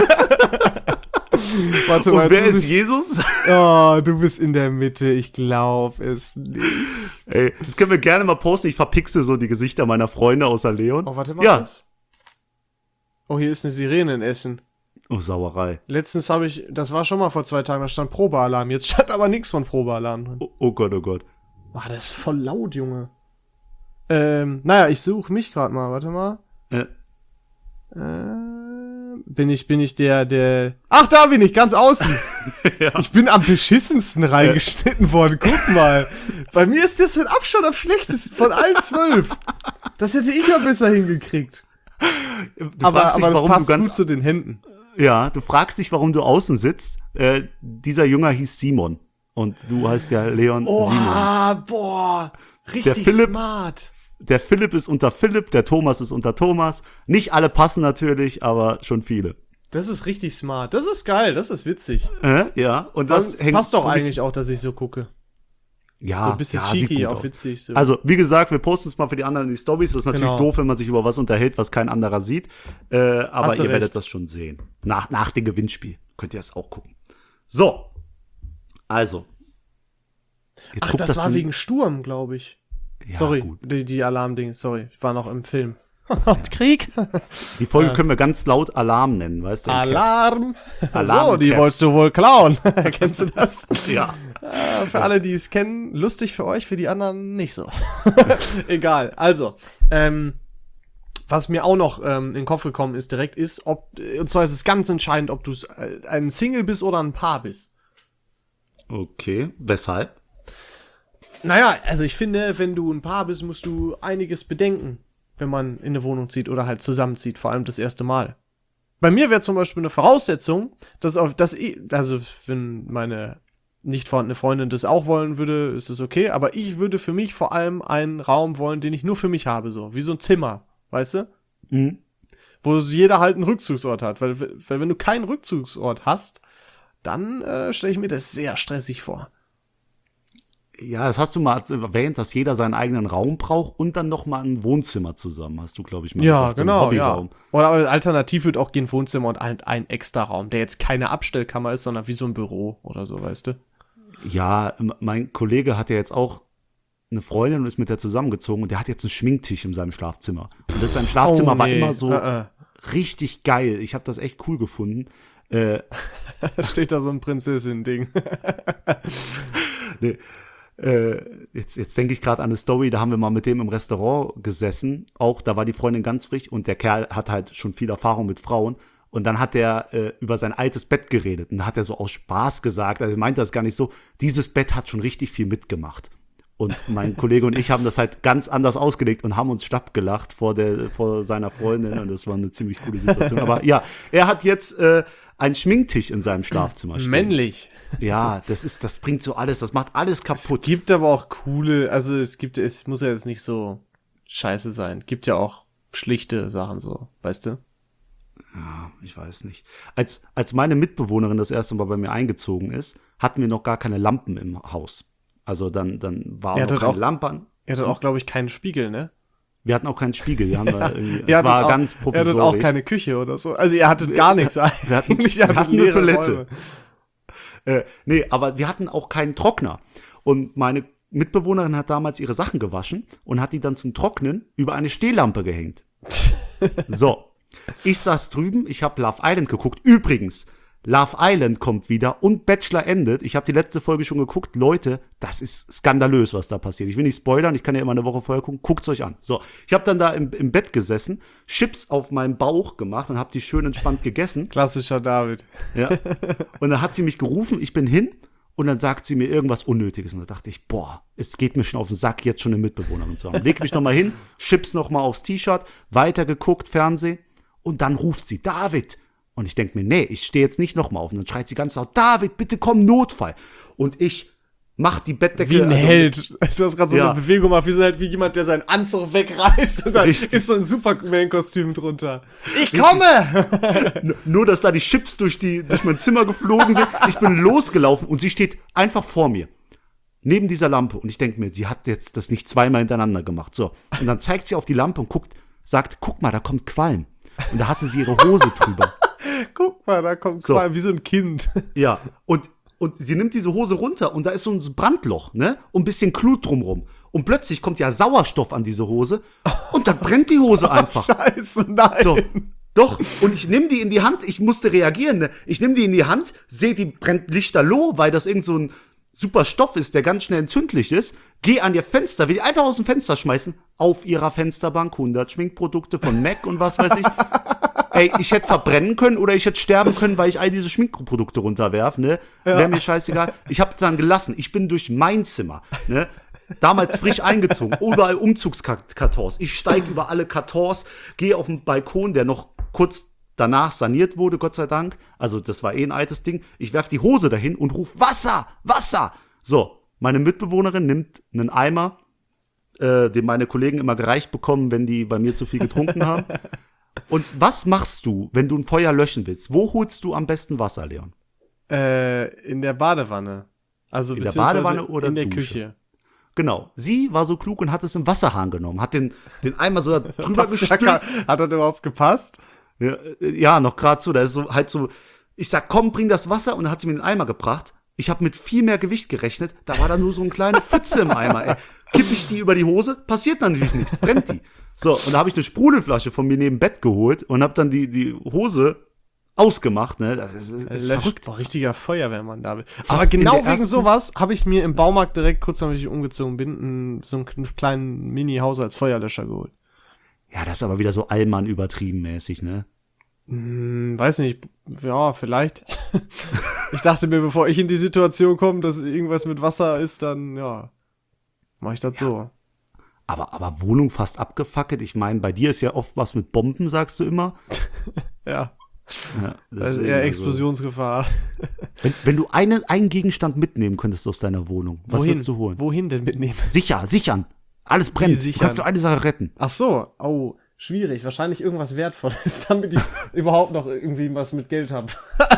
Warte mal. Und wer ist Jesus? Oh, du bist in der Mitte, ich glaube es nicht. Ey, das können wir gerne mal posten. Ich verpixel so die Gesichter meiner Freunde außer Leon. Oh, warte mal. Ja. Oh, hier ist eine Sirene in Essen. Oh, Sauerei. Letztens das war schon mal vor 2 Tagen, da stand Probealarm. Jetzt stand aber nichts von Probealarm drin. Oh Gott, oh Gott. Ach, das ist voll laut, Junge. Naja, ich suche mich gerade mal, warte mal. Bin ich der... Ach, da bin ich, ganz außen. Ja. Ich bin am beschissensten reingeschnitten worden, guck mal. Bei mir ist das mit Abstand am schlechtesten von allen 12. Das hätte ich ja besser hingekriegt. Aber das passt gut zu den Händen. Ja, du fragst dich, warum du außen sitzt. Dieser Junge hieß Simon. Und du heißt ja Leon Simon. Boah, richtig smart. Der Philipp ist unter Philipp, der Thomas ist unter Thomas. Nicht alle passen natürlich, aber schon viele. Das ist richtig smart. Das ist geil, das ist witzig. Ja, und das passt doch eigentlich auch, dass ich so gucke. Ja, so ein bisschen cheeky, auch witzig. So. Also, wie gesagt, wir posten es mal für die anderen in die Stories. Das ist natürlich doof, wenn man sich über was unterhält, was kein anderer sieht. Aber ihr werdet das schon sehen. Nach dem Gewinnspiel könnt ihr das auch gucken. So. Also. Ach, das war wegen Sturm, glaube ich. Ja, sorry, gut. die Alarmdinge, sorry. Ich war noch im Film. Krieg. Die Folge können wir ganz laut Alarm nennen, weißt du? Alarm. Alarm. So, die wolltest du wohl klauen. Kennst du das? Ja. Für alle, die es kennen, lustig für euch, für die anderen nicht so. Egal. Also, was mir auch noch in den Kopf gekommen ist direkt, und zwar ist es ganz entscheidend, ob du ein Single bist oder ein Paar bist. Okay, weshalb? Naja, also ich finde, wenn du ein Paar bist, musst du einiges bedenken, wenn man in eine Wohnung zieht oder halt zusammenzieht, vor allem das erste Mal. Bei mir wäre zum Beispiel eine Voraussetzung, also wenn meine nicht vorhandene Freundin das auch wollen würde, ist es okay, aber ich würde für mich vor allem einen Raum wollen, den ich nur für mich habe, so wie so ein Zimmer, weißt du? Mhm. Wo jeder halt einen Rückzugsort hat, weil wenn du keinen Rückzugsort hast, dann stelle ich mir das sehr stressig vor. Ja, das hast du mal erwähnt, dass jeder seinen eigenen Raum braucht und dann noch mal ein Wohnzimmer zusammen, hast du, glaube ich, mal gesagt. Ja, genau, ja. Oder alternativ wird auch gehen Wohnzimmer und ein extra Raum, der jetzt keine Abstellkammer ist, sondern wie so ein Büro oder so, weißt du? Ja, mein Kollege hat ja jetzt auch eine Freundin und ist mit der zusammengezogen und der hat jetzt einen Schminktisch in seinem Schlafzimmer. Und sein Schlafzimmer war immer so richtig geil. Ich habe das echt cool gefunden. Steht da so ein Prinzessin-Ding. Nee. Jetzt denke ich gerade an eine Story, da haben wir mal mit dem im Restaurant gesessen, auch da war die Freundin ganz frisch und der Kerl hat halt schon viel Erfahrung mit Frauen und dann hat er über sein altes Bett geredet und da hat er so aus Spaß gesagt, also er meinte das gar nicht so, dieses Bett hat schon richtig viel mitgemacht. Und mein Kollege und ich haben das halt ganz anders ausgelegt und haben uns schlapp gelacht vor seiner Freundin und das war eine ziemlich coole Situation. Aber ja, er hat jetzt einen Schminktisch in seinem Schlafzimmer stehen. Männlich. Ja, das bringt so alles, das macht alles kaputt. Es gibt aber auch coole, also es muss ja jetzt nicht so scheiße sein. Gibt ja auch schlichte Sachen so, weißt du? Ja, ich weiß nicht. Als meine Mitbewohnerin das erste Mal bei mir eingezogen ist, hatten wir noch gar keine Lampen im Haus. Also dann war auch noch keine Lampe an. Er hatte auch, glaube ich, keinen Spiegel, ne? Wir hatten auch keinen Spiegel. Wir haben es war auch, ganz provisorisch. Er hatte auch keine Küche oder so. Also ihr hattet gar nichts eigentlich. Wir hatten eine Toilette. Nee, aber wir hatten auch keinen Trockner. Und meine Mitbewohnerin hat damals ihre Sachen gewaschen und hat die dann zum Trocknen über eine Stehlampe gehängt. So, ich saß drüben, ich habe Love Island geguckt. Übrigens, Love Island kommt wieder und Bachelor endet. Ich habe die letzte Folge schon geguckt. Leute, das ist skandalös, was da passiert. Ich will nicht spoilern, ich kann ja immer eine Woche vorher gucken. Guckt's euch an. So, ich habe dann da im Bett gesessen, Chips auf meinem Bauch gemacht und habe die schön entspannt gegessen. Klassischer David. Ja. Und dann hat sie mich gerufen, ich bin hin und dann sagt sie mir irgendwas Unnötiges. Und da dachte ich, boah, es geht mir schon auf den Sack, jetzt schon eine Mitbewohnerin zu haben. Leg mich nochmal hin, Chips nochmal aufs T-Shirt, weitergeguckt, Fernsehen und dann ruft sie, David. Und ich denke mir, nee, ich stehe jetzt nicht nochmal auf. Und dann schreit sie ganz laut, David, bitte komm, Notfall. Und ich mach die Bettdecke. Wie ein Held. Du hast gerade so eine Bewegung gemacht, wie so halt wie jemand, der seinen Anzug wegreißt und dann ist so ein Superman-Kostüm drunter. Ich komme! Nur, dass da die Chips durch mein Zimmer geflogen sind. Ich bin losgelaufen und sie steht einfach vor mir. Neben dieser Lampe. Und ich denke mir, sie hat jetzt das nicht zweimal hintereinander gemacht. So. Und dann zeigt sie auf die Lampe und sagt, guck mal, da kommt Qualm. Und da hatte sie ihre Hose drüber. Guck mal, da kommt Qualm, wie so ein Kind. Ja, und sie nimmt diese Hose runter und da ist so ein Brandloch, ne? Und ein bisschen Glut drumrum. Und plötzlich kommt ja Sauerstoff an diese Hose und dann brennt die Hose einfach. Scheiße, nein. So, doch, und ich nehme die in die Hand, ich musste reagieren, ne? Ich nehme die in die Hand, sehe, die brennt lichterloh, weil das irgend so ein super Stoff ist, der ganz schnell entzündlich ist. Geh an ihr Fenster, will die einfach aus dem Fenster schmeißen. Auf ihrer Fensterbank 100 Schminkprodukte von MAC und was weiß ich. Ey, ich hätte verbrennen können oder ich hätte sterben können, weil ich all diese Schminkprodukte runterwerf, ne? Ja. Wäre mir scheißegal. Ich hab's dann gelassen. Ich bin durch mein Zimmer, ne? Damals frisch eingezogen, überall Umzugskartons. Ich steige über alle Kartons, gehe auf den Balkon, der noch kurz danach saniert wurde, Gott sei Dank. Also das war ein altes Ding. Ich werf die Hose dahin und ruf Wasser, Wasser. So, meine Mitbewohnerin nimmt einen Eimer, den meine Kollegen immer gereicht bekommen, wenn die bei mir zu viel getrunken haben. Und was machst du, wenn du ein Feuer löschen willst? Wo holst du am besten Wasser, Leon? In der Badewanne. Also in der Badewanne oder in der Dusche? Küche. Genau. Sie war so klug und hat es im Wasserhahn genommen, hat den Eimer so drüber gestülpt. Hat das überhaupt gepasst? Ja, noch gerade so. Da ist so halt so. Ich sag, komm, bring das Wasser, und dann hat sie mir den Eimer gebracht. Ich habe mit viel mehr Gewicht gerechnet. Da war da nur so eine kleine Pfütze im Eimer. Ey. Kipp ich die über die Hose, passiert natürlich nichts, brennt die. So, und da habe ich eine Sprudelflasche von mir neben Bett geholt und habe dann die Hose ausgemacht. Ne? Das ist verrückt. Boah, richtiger Feuerwehrmann, David. Aber genau wegen sowas habe ich mir im Baumarkt direkt, kurz nachdem ich umgezogen bin, so einen kleinen Mini-Haushaltsfeuerlöscher geholt. Ja, das ist aber wieder so Allmann übertrieben mäßig, ne? Weiß nicht, ja, vielleicht. Ich dachte mir, bevor ich in die Situation komme, dass irgendwas mit Wasser ist, dann, ja, mache ich das so. Aber Wohnung fast abgefackelt. Ich meine, bei dir ist ja oft was mit Bomben, sagst du immer. Ja. Also eher Explosionsgefahr. Wenn du einen Gegenstand mitnehmen könntest aus deiner Wohnung, was würdest du holen? Wohin denn mitnehmen? Sichern. Alles brennt. Du kannst nur eine Sache retten. Ach so, schwierig. Wahrscheinlich irgendwas Wertvolles, damit ich überhaupt noch irgendwie was mit Geld habe.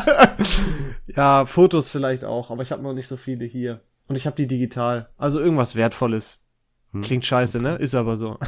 Ja, Fotos vielleicht auch, aber ich habe noch nicht so viele hier. Und ich habe die digital. Also irgendwas Wertvolles. Klingt scheiße, ne? Ist aber so.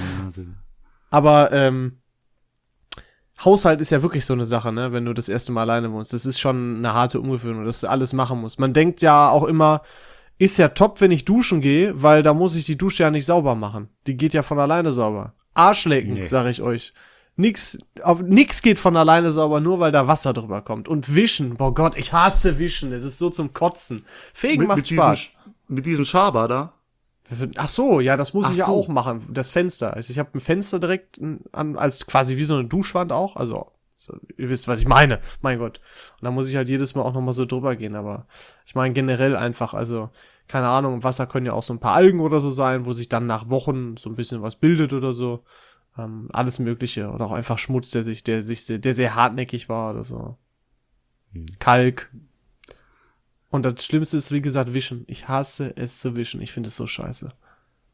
Aber Haushalt ist ja wirklich so eine Sache, ne? Wenn du das erste Mal alleine wohnst. Das ist schon eine harte Umgewöhnung, dass du alles machen musst. Man denkt ja auch immer, ist ja top, wenn ich duschen gehe, weil da muss ich die Dusche ja nicht sauber machen. Die geht ja von alleine sauber. Arschlecken, sag ich euch. Nix geht von alleine sauber, nur weil da Wasser drüber kommt. Und wischen, boah Gott, ich hasse wischen. Es ist so zum Kotzen. Fegen macht Spaß. Mit diesem Schaber da? Ach so, ja, das muss ich ja auch machen. Das Fenster. Also ich habe ein Fenster direkt als quasi wie so eine Duschwand auch. Also, ihr wisst, was ich meine. Mein Gott. Und da muss ich halt jedes Mal auch nochmal so drüber gehen. Aber ich meine generell einfach, also, keine Ahnung, im Wasser können ja auch so ein paar Algen oder so sein, wo sich dann nach Wochen so ein bisschen was bildet oder so. Alles Mögliche. Oder auch einfach Schmutz, der sehr hartnäckig war oder so. Kalk. Und das Schlimmste ist, wie gesagt, Wischen. Ich hasse es zu wischen. Ich finde es so scheiße.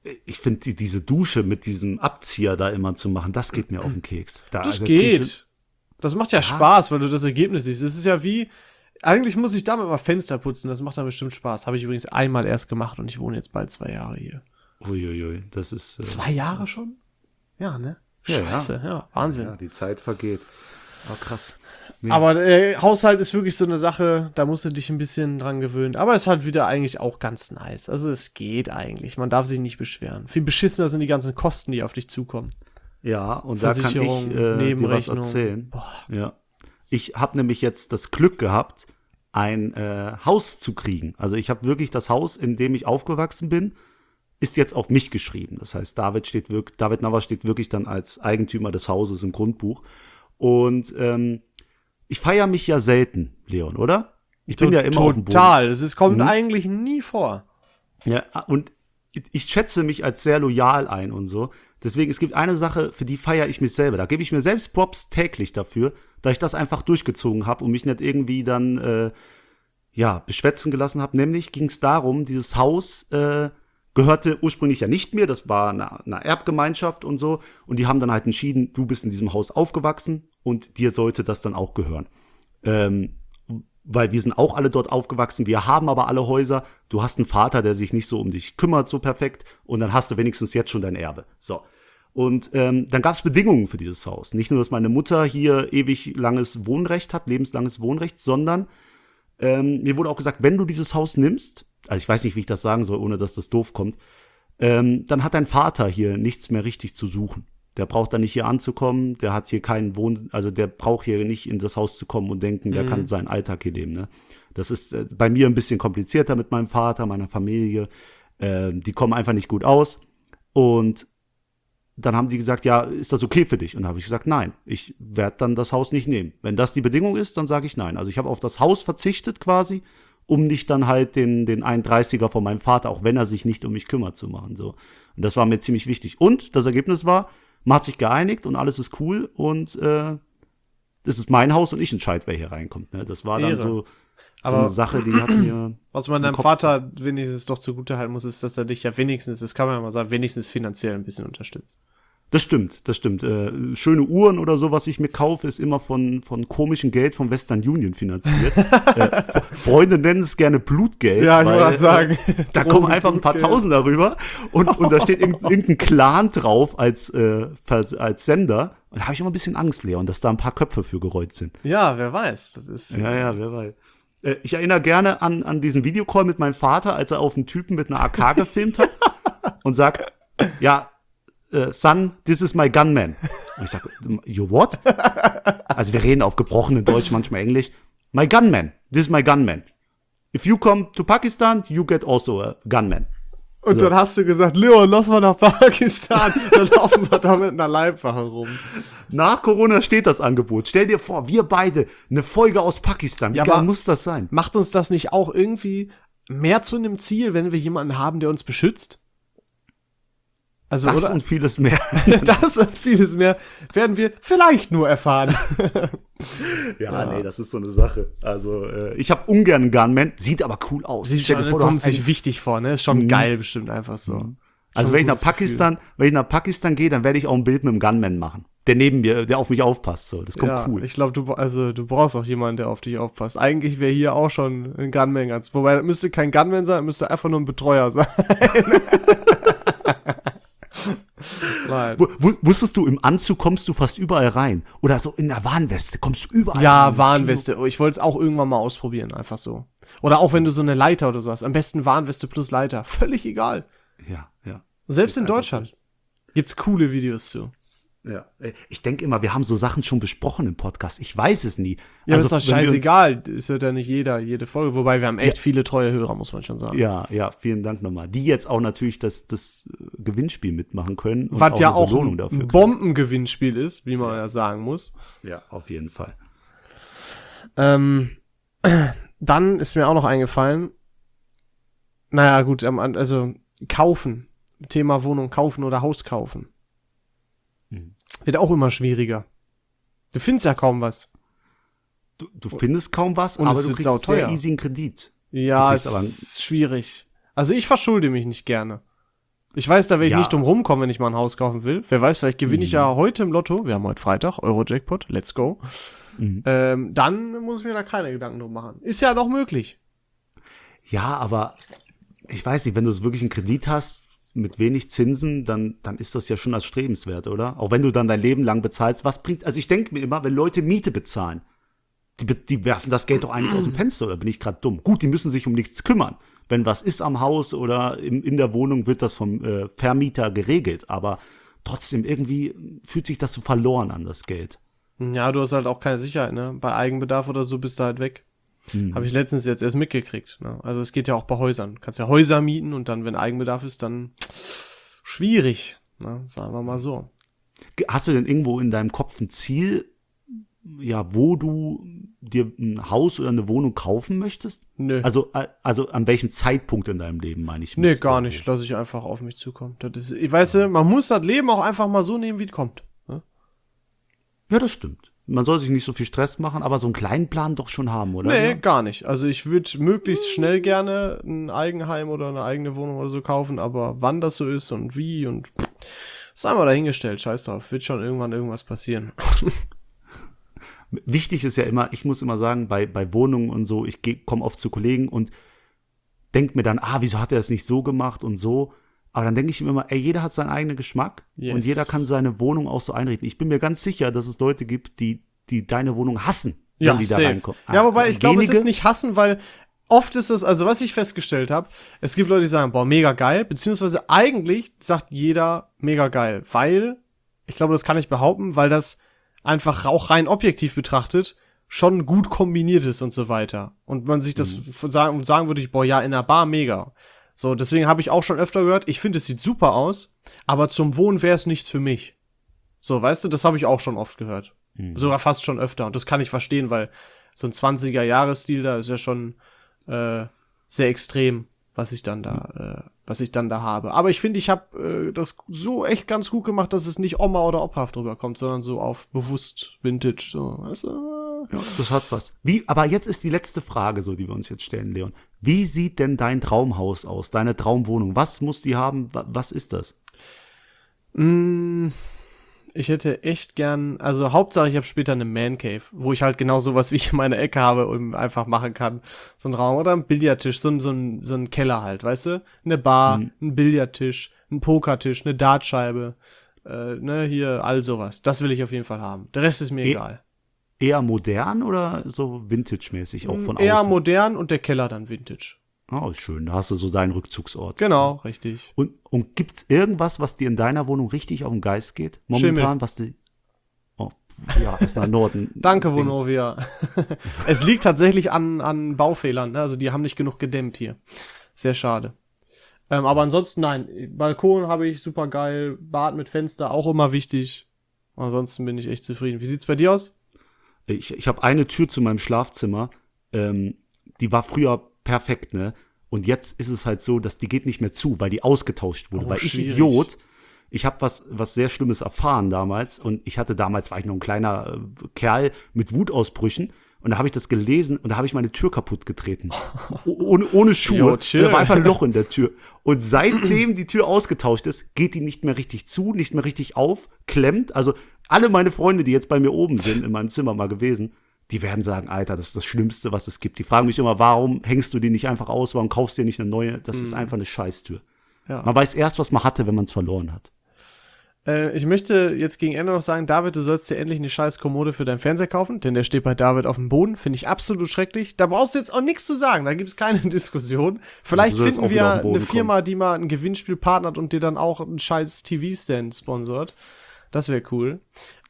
Ich finde diese Dusche mit diesem Abzieher da immer zu machen, das geht mir auf den Keks. Das geht. Das macht ja Spaß, weil du das Ergebnis siehst. Es ist ja wie, eigentlich muss ich damit mal Fenster putzen, das macht dann bestimmt Spaß. Habe ich übrigens einmal erst gemacht und ich wohne jetzt bald 2 Jahre hier. Uiuiui, das ist... 2 Jahre schon? Ja, ne? Ja, Scheiße, ja, Wahnsinn. Ja, die Zeit vergeht. Oh, krass. Nee. Aber Haushalt ist wirklich so eine Sache, da musst du dich ein bisschen dran gewöhnen. Aber es ist halt wieder eigentlich auch ganz nice. Also es geht eigentlich, man darf sich nicht beschweren. Viel beschissener sind die ganzen Kosten, die auf dich zukommen. Ja, und da kann ich dir was erzählen. Boah. Ja. Ich habe nämlich jetzt das Glück gehabt, ein Haus zu kriegen. Also ich habe wirklich das Haus, in dem ich aufgewachsen bin, ist jetzt auf mich geschrieben. Das heißt, David Navas steht wirklich dann als Eigentümer des Hauses im Grundbuch. Und ich feiere mich ja selten, Leon, oder? Ich bin ja immer auf dem Boden. Total. Es kommt eigentlich nie vor. Ja, und ich schätze mich als sehr loyal ein und so. Deswegen, es gibt eine Sache, für die feiere ich mich selber. Da gebe ich mir selbst Props täglich dafür, da ich das einfach durchgezogen habe und mich nicht irgendwie dann beschwätzen gelassen habe. Nämlich ging es darum, dieses Haus gehörte ursprünglich ja nicht mir, das war eine Erbgemeinschaft und so. Und die haben dann halt entschieden, du bist in diesem Haus aufgewachsen und dir sollte das dann auch gehören. Weil wir sind auch alle dort aufgewachsen, wir haben aber alle Häuser. Du hast einen Vater, der sich nicht so um dich kümmert, so perfekt. Und dann hast du wenigstens jetzt schon dein Erbe. So. Und dann gab es Bedingungen für dieses Haus. Nicht nur, dass meine Mutter hier ewig langes Wohnrecht hat, lebenslanges Wohnrecht, sondern mir wurde auch gesagt, wenn du dieses Haus nimmst, also ich weiß nicht, wie ich das sagen soll, ohne dass das doof kommt, dann hat dein Vater hier nichts mehr richtig zu suchen. Der braucht dann nicht hier anzukommen, der hat hier keinen also der braucht hier nicht in das Haus zu kommen und denken, der kann seinen Alltag hier leben. Ne? Das ist bei mir ein bisschen komplizierter mit meinem Vater, meiner Familie. Die kommen einfach nicht gut aus. Und dann haben die gesagt, ja, ist das okay für dich? Und da habe ich gesagt, nein, ich werde dann das Haus nicht nehmen. Wenn das die Bedingung ist, dann sage ich nein. Also ich habe auf das Haus verzichtet quasi, um nicht dann halt den 31er von meinem Vater, auch wenn er sich nicht um mich kümmert, zu machen. So. Und das war mir ziemlich wichtig. Und das Ergebnis war, man hat sich geeinigt und alles ist cool und das ist mein Haus und ich entscheide, wer hier reinkommt. Ne? Das war dann so eine Sache, die hat mir... Was man deinem Vater wenigstens doch zugutehalten muss, ist, dass er dich ja wenigstens, das kann man ja mal sagen, wenigstens finanziell ein bisschen unterstützt. Das stimmt. Schöne Uhren oder so, was ich mir kaufe, ist immer von komischem Geld von Western Union finanziert. Freunde nennen es gerne Blutgeld. Ja, ich wollte gerade sagen. Da kommen einfach ein paar Tausend darüber und da steht irgendein Clan drauf als Sender. Und da habe ich immer ein bisschen Angst, Leon, dass da ein paar Köpfe für gerollt sind. Ja, wer weiß. Das ist, ja, wer weiß. Ich erinnere gerne an diesen Videocall mit meinem Vater, als er auf einen Typen mit einer AK gefilmt hat und sagt, ja, Son, this is my gunman. Und ich sage, you what? Also wir reden auf gebrochenen Deutsch, manchmal Englisch. My gunman, this is my gunman. If you come to Pakistan, you get also a gunman. Und dann hast du gesagt, Leon, lass mal nach Pakistan. Dann laufen wir da mit einer Leibwache rum. Nach Corona steht das Angebot. Stell dir vor, wir beide, eine Folge aus Pakistan. Wie geil muss das sein? Macht uns das nicht auch irgendwie mehr zu einem Ziel, wenn wir jemanden haben, der uns beschützt? Also, das und vieles mehr. Das und vieles mehr werden wir vielleicht nur erfahren. Nee, das ist so eine Sache. Also, ich habe ungern einen Gunman, sieht aber cool aus. Kommt sich wichtig vor, ne? Ist schon geil bestimmt einfach so. Also, wenn ich nach Pakistan gehe, dann werde ich auch ein Bild mit einem Gunman machen. Der neben mir, der auf mich aufpasst. So. Das kommt cool. Ich glaube, du brauchst auch jemanden, der auf dich aufpasst. Eigentlich wäre hier auch schon ein Gunman ganz. Wobei, das müsste kein Gunman sein, müsste einfach nur ein Betreuer sein. Nein. Wusstest du, im Anzug kommst du fast überall rein? Oder so in der Warnweste kommst du überall rein? Ja, Warnweste. Ich wollte es auch irgendwann mal ausprobieren, einfach so. Oder auch wenn du so eine Leiter oder so hast. Am besten Warnweste plus Leiter. Völlig egal. Ja. Selbst in Deutschland gibt's coole Videos zu. Ja. Ich denke immer, wir haben so Sachen schon besprochen im Podcast. Ich weiß es nie. Ja, also, das ist doch scheißegal. Es hört ja nicht jede Folge. Wobei wir haben echt viele treue Hörer, muss man schon sagen. Ja, vielen Dank nochmal. Die jetzt auch natürlich das Gewinnspiel mitmachen können. Und was ja auch ein Bombengewinnspiel ist, wie man ja sagen muss. Ja, auf jeden Fall. Dann ist mir auch noch eingefallen, naja, gut, also kaufen. Thema Wohnung kaufen oder Haus kaufen. Wird auch immer schwieriger. Du findest ja kaum was. Du findest kaum was, und aber du kriegst sehr easy einen Kredit. Ja, es ist schwierig. Also ich verschulde mich nicht gerne. Ich weiß, da werde ich Ja. nicht drum rumkommen, wenn ich mal ein Haus kaufen will. Wer weiß, vielleicht gewinne ich ja heute im Lotto. Wir haben heute Freitag, Euro-Jackpot, let's go. Dann muss ich mir da keine Gedanken drum machen. Ist ja noch möglich. Ja, aber ich weiß nicht, wenn du wirklich einen Kredit hast mit wenig Zinsen, dann ist das ja schon als strebenswert, oder? Auch wenn du dann dein Leben lang bezahlst, was bringt, also ich denke mir immer, wenn Leute Miete bezahlen, die werfen das Geld doch eigentlich aus dem Fenster, oder bin ich gerade dumm? Gut, die müssen sich um nichts kümmern. Wenn was ist am Haus oder in der Wohnung, wird das vom Vermieter geregelt, aber trotzdem irgendwie fühlt sich das so verloren an, das Geld. Ja, du hast halt auch keine Sicherheit, ne? Bei Eigenbedarf oder so bist du halt weg. Habe ich letztens jetzt erst mitgekriegt. Ne? Also es geht ja auch bei Häusern. Du kannst ja Häuser mieten und dann, wenn Eigenbedarf ist, dann schwierig. Ne? Sagen wir mal so. Hast du denn irgendwo in deinem Kopf ein Ziel, ja, wo du dir ein Haus oder eine Wohnung kaufen möchtest? Nö. Also an welchem Zeitpunkt in deinem Leben, meine ich? Nee, gar nicht. Lass ich einfach auf mich zukommen. Das ist, ich weiß, man muss das Leben auch einfach mal so nehmen, wie es kommt. Ne? Ja, das stimmt. Man soll sich nicht so viel Stress machen, aber so einen kleinen Plan doch schon haben, oder? Nee, Ja. gar nicht. Also ich würde möglichst schnell gerne ein Eigenheim oder eine eigene Wohnung oder so kaufen, aber wann das so ist und wie und ist einmal dahingestellt, scheiß drauf. Wird schon irgendwann irgendwas passieren. Wichtig ist ja immer, ich muss immer sagen, bei Wohnungen und so, ich komme oft zu Kollegen und denke mir dann, wieso hat er das nicht so gemacht und so. Aber dann denke ich mir immer, ey, jeder hat seinen eigenen Geschmack Yes. und jeder kann seine Wohnung auch so einrichten. Ich bin mir ganz sicher, dass es Leute gibt, die deine Wohnung hassen, Ja, wenn die da safe. reinkommen. Ja, wobei ich glaube, es Wenige- ist nicht hassen, weil oft ist es, also was ich festgestellt habe, es gibt Leute, die sagen, boah, mega geil, beziehungsweise eigentlich sagt jeder mega geil, weil, ich glaube, das kann ich behaupten, weil das einfach auch rein objektiv betrachtet schon gut kombiniert ist und so weiter. Und man sich das sagen würde, boah, ja, in der Bar mega. So, deswegen habe ich auch schon öfter gehört, ich finde, es sieht super aus, aber zum Wohnen wäre es nichts für mich. So, weißt du, das habe ich auch schon oft gehört. Sogar fast schon öfter. Und das kann ich verstehen, weil so ein 20er-Jahres-Stil da ist ja schon sehr extrem, was ich dann da habe. Aber ich finde, ich habe das so echt ganz gut gemacht, dass es nicht Oma oder Opahaft drüber kommt, sondern so auf bewusst Vintage. So, weißt du? Ja, das hat was. Aber jetzt ist die letzte Frage, so, die wir uns jetzt stellen, Leon. Wie sieht denn dein Traumhaus aus, deine Traumwohnung? Was muss die haben? Was ist das? Ich hätte echt gern, also Hauptsache ich habe später eine Man Cave, wo ich halt genau sowas wie ich in meiner Ecke habe und einfach machen kann. So ein Raum oder ein Billardtisch, so ein Keller halt, weißt du? Eine Bar, ein Billardtisch, ein Pokertisch, eine Dartscheibe, hier, all sowas. Das will ich auf jeden Fall haben. Der Rest ist mir egal. Eher modern oder so vintage-mäßig auch von Eher außen? modern und der Keller dann Vintage. Oh, schön. Da hast du so deinen Rückzugsort. Genau, richtig. Und gibt's irgendwas, was dir in deiner Wohnung richtig auf den Geist geht? Momentan, Schimmel. was die. Oh, ja, ist nach Norden. Danke, Dings. Vonovia. Es liegt tatsächlich an Baufehlern, ne? Also die haben nicht genug gedämmt hier. Sehr schade. Aber ansonsten nein. Balkon habe ich super geil. Bad mit Fenster auch immer wichtig. Ansonsten bin ich echt zufrieden. Wie sieht's bei dir aus? Ich habe eine Tür zu meinem Schlafzimmer. Die war früher perfekt, ne? Und jetzt ist es halt so, dass die geht nicht mehr zu, weil die ausgetauscht wurde. Oh, weil ich schwierig. Idiot, ich habe was sehr Schlimmes erfahren damals. Und war ich noch ein kleiner Kerl mit Wutausbrüchen. Und da habe ich das gelesen und da habe ich meine Tür kaputt getreten. Ohne Schuhe. Jo, Und chill. da war einfach ein Loch in der Tür. Und seitdem die Tür ausgetauscht ist, geht die nicht mehr richtig zu, nicht mehr richtig auf, klemmt. Also alle meine Freunde, die jetzt bei mir oben sind, in meinem Zimmer mal gewesen, die werden sagen, Alter, das ist das Schlimmste, was es gibt. Die fragen mich immer, warum hängst du die nicht einfach aus, warum kaufst du dir nicht eine neue? Das ist einfach eine Scheißtür. Ja. Man weiß erst, was man hatte, wenn man es verloren hat. Ich möchte jetzt gegen Ende noch sagen, David, du sollst dir endlich eine scheiß Kommode für deinen Fernseher kaufen, denn der steht bei David auf dem Boden. Finde ich absolut schrecklich. Da brauchst du jetzt auch nichts zu sagen, da gibt es keine Diskussion. Vielleicht Du sollst finden auch wieder auf wir den Boden eine Firma, die mal ein Gewinnspiel partnert und dir dann auch einen scheiß TV-Stand sponsort. Das wäre cool.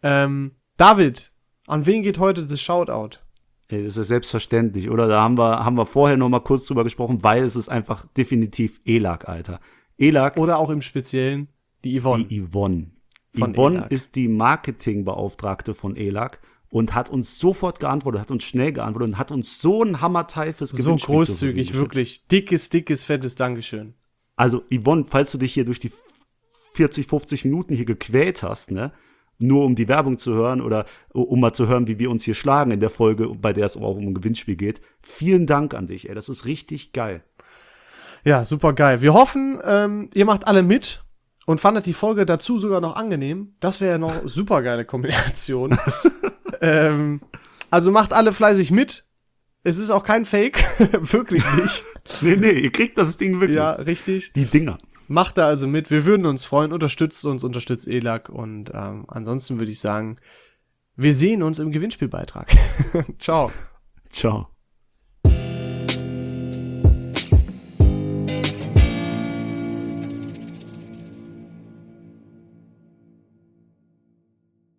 David, an wen geht heute das Shoutout? Ey, das ist selbstverständlich, oder? Da haben wir vorher noch mal kurz drüber gesprochen, weil es ist einfach definitiv ELAG, Alter. ELAG, Oder auch im Speziellen die Yvonne. die Yvonne. Von Yvonne ELAG. ist die Marketingbeauftragte von ELAG und hat uns sofort geantwortet, hat uns schnell geantwortet und hat uns so ein Hammerteil fürs So Gewinnspiel zur großzügig, Verfügung gestellt. wirklich. Dickes, fettes Dankeschön. Also Yvonne, falls du dich hier durch die 40, 50 Minuten hier gequält hast, ne, nur um die Werbung zu hören oder um mal zu hören, wie wir uns hier schlagen in der Folge, bei der es auch um ein Gewinnspiel geht, vielen Dank an dich, ey, das ist richtig geil. Ja, super geil. Wir hoffen, ihr macht alle mit und fandet die Folge dazu sogar noch angenehm. Das wäre ja noch super geile Kombination. Also macht alle fleißig mit. Es ist auch kein Fake. Wirklich nicht. Nee, ihr kriegt das Ding wirklich. Ja, richtig. Die Dinger. Macht da also mit. Wir würden uns freuen. Unterstützt uns, unterstützt ELAC. Und ansonsten würde ich sagen, wir sehen uns im Gewinnspielbeitrag. Ciao. Ciao.